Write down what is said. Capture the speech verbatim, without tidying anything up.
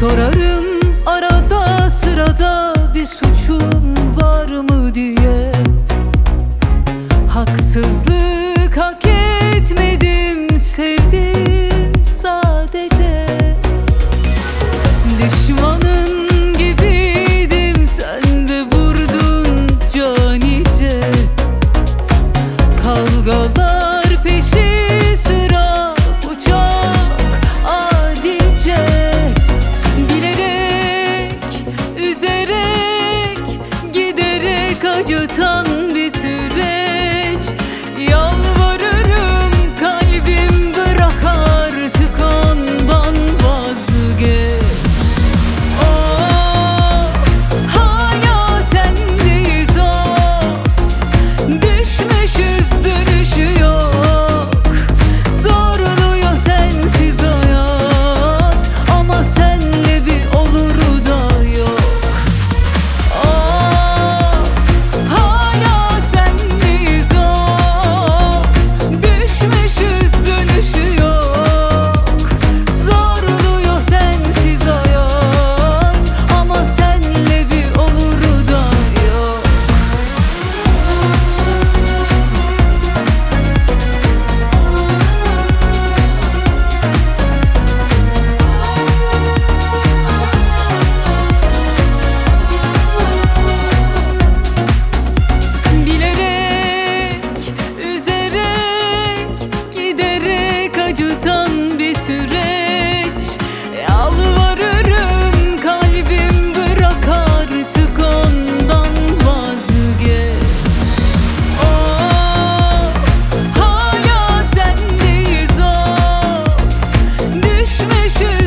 Sorarım arada sırada bir suçum var mı diye. Haksızlık hak etmedim, sevdim sadece. Düşmanın gibiydim, sen de vurdun canice. Kavgalar peşi sıra, bu çok adice. Bilerek, üzerek, giderek acıtan bir süreç. Yalvarırım kalbim, bırak artık ondan vazgeç. Of, hala sendeyiz of. Düşmüşüz, dönüşü yok. Zorluyor sensiz hayat, ama senle bir oluru da yok. Of, hala sendeyiz of. Düşmüşüz, dönüşü yok. Zorluyor sensiz hayat, ama senle bir oluru da yok. Bilerek, üzerek, giderek acıtan bir süreç. Yalvarırım kalbim, bırak artık ondan vazgeç. Of, hala sendeyiz of. Düşmüşüz,